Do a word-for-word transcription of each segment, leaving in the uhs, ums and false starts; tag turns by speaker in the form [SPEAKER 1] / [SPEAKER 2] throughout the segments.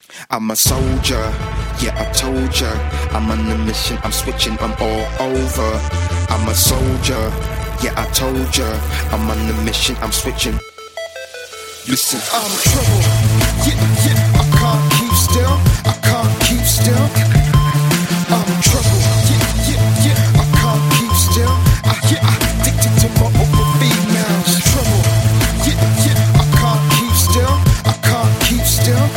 [SPEAKER 1] I'm a soldier, yeah, I told ya. I'm on a mission, I'm switching, I'm all over. I'm a soldier, yeah, I told ya. I'm on a mission, I'm switching. Listen, I'm trouble, yeah, yeah, I can't keep still, I can't keep still. I'm trouble, yeah, yeah, yeah, I can't keep still. I, yeah, I'm addicted to my other females. Trouble, yeah, yeah, I can't keep still, I can't keep still.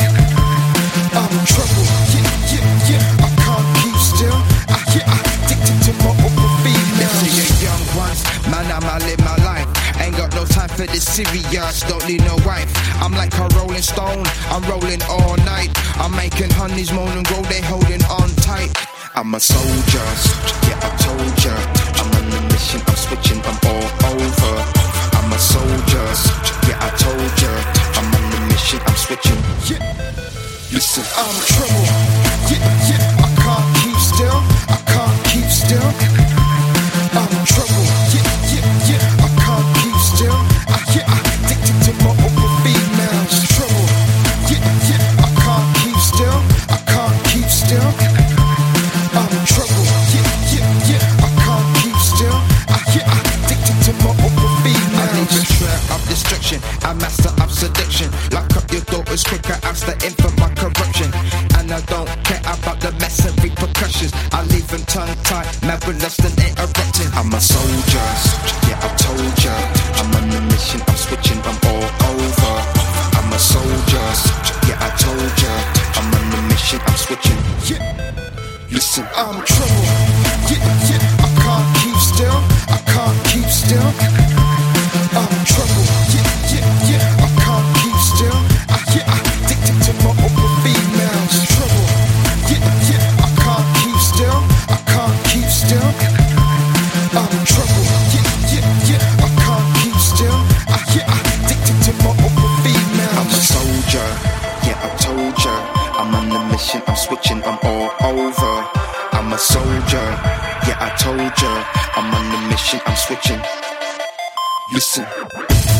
[SPEAKER 1] I'm trouble, yeah, yeah, yeah, I can't keep still. I, yeah, I'm addicted to my other females.
[SPEAKER 2] See you young ones, man, I'ma live my life. Ain't got no time for this serious, don't need no wife. I'm like a rolling stone, I'm rolling all night. I'm making honeys moan and grow, they holding on tight.
[SPEAKER 1] I'm a soldier, yeah, I told ya. I'm on a mission, I'm switching, I'm all over. I'm a soldier, yeah, I told ya. I'm on a mission, I'm switching. Yeah. Listen,
[SPEAKER 2] I'm trouble,
[SPEAKER 1] yeah, yeah, I can't keep still, I can't keep still. I'm trouble, yeah, yeah, yeah, I can't keep still. I, yeah, I'm addicted to my other females. Trouble, yeah, yeah, I can't keep still, I can't keep still. I'm trouble, yeah, yeah, yeah, I can't keep still. I, yeah, I'm addicted to my other females.
[SPEAKER 2] I need a trail of destruction, a master of seduction. Lock up your daughters quicker, I'm starting for my corruption. And I don't care about the mess and repercussions. I leave them tongue tied, mad with lust and interrupting.
[SPEAKER 1] I'm a soldier, yeah, I told ya. I'm on a mission, I'm switching, I'm all over. I'm a soldier, yeah, I told ya. I'm on a mission, I'm switching. Yeah. Listen, I'm trouble, yeah, yeah, I can't keep still, I can't keep still. I'm trouble, yeah, yeah, yeah, I can't keep still. I, yeah, I'm addicted to my other females. Trouble, yeah, yeah, I can't keep still, I can't keep still. I'm trouble, yeah, yeah, yeah, I can't keep still. I, yeah, I'm addicted to my other females. I'm a soldier, yeah, I told ya. I'm on a mission, I'm switching, I'm all over. I'm a soldier, yeah, I told ya. I'm on a mission, I'm switching. Listen.